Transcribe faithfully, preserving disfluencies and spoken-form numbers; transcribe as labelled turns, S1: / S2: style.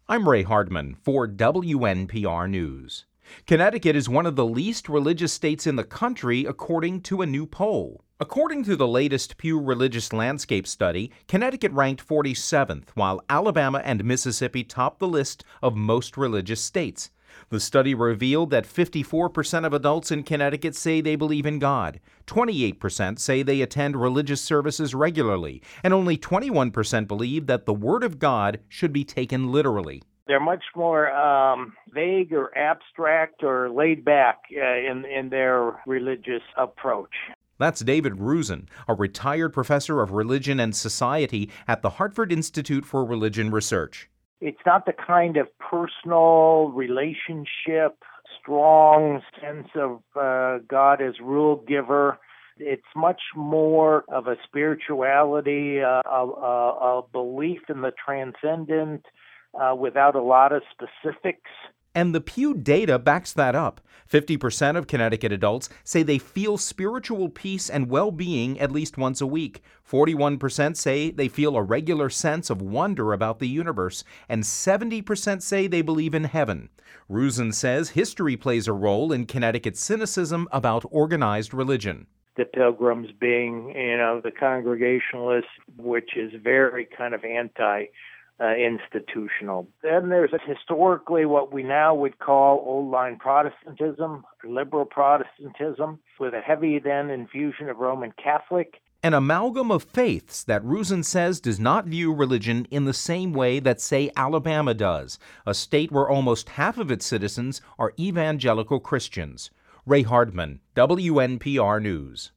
S1: I'm Ray Hardman for W N P R News. Connecticut is one of the least religious states in the country, according to a new poll. According to the latest Pew Religious Landscape study, Connecticut ranked forty-seventh, while Alabama and Mississippi topped the list of most religious states. The study revealed that fifty-four percent of adults in Connecticut say they believe in God, twenty-eight percent say they attend religious services regularly, and only twenty-one percent believe that the Word of God should be taken literally.
S2: They're much more um, vague or abstract or laid back uh, in, in their religious approach.
S1: That's David Rusin, a retired professor of religion and society at the Hartford Institute for Religion Research.
S2: It's not the kind of personal relationship, strong sense of uh, God as rule giver. It's much more of a spirituality, uh, a, a, a belief in the transcendent uh, without a lot of specifics.
S1: And the Pew data backs that up. fifty percent of Connecticut adults say they feel spiritual peace and well-being at least once a week. forty-one percent say they feel a regular sense of wonder about the universe, and seventy percent say they believe in heaven. Rusin says history plays a role in Connecticut's cynicism about organized religion.
S2: The Pilgrims being, you know, the Congregationalists, which is very kind of anti Uh, institutional. Then there's a, historically what we now would call old-line Protestantism, liberal Protestantism, with a heavy then infusion of Roman Catholic.
S1: An amalgam of faiths that Rusin says does not view religion in the same way that, say, Alabama does, a state where almost half of its citizens are evangelical Christians. Ray Hardman, W N P R News.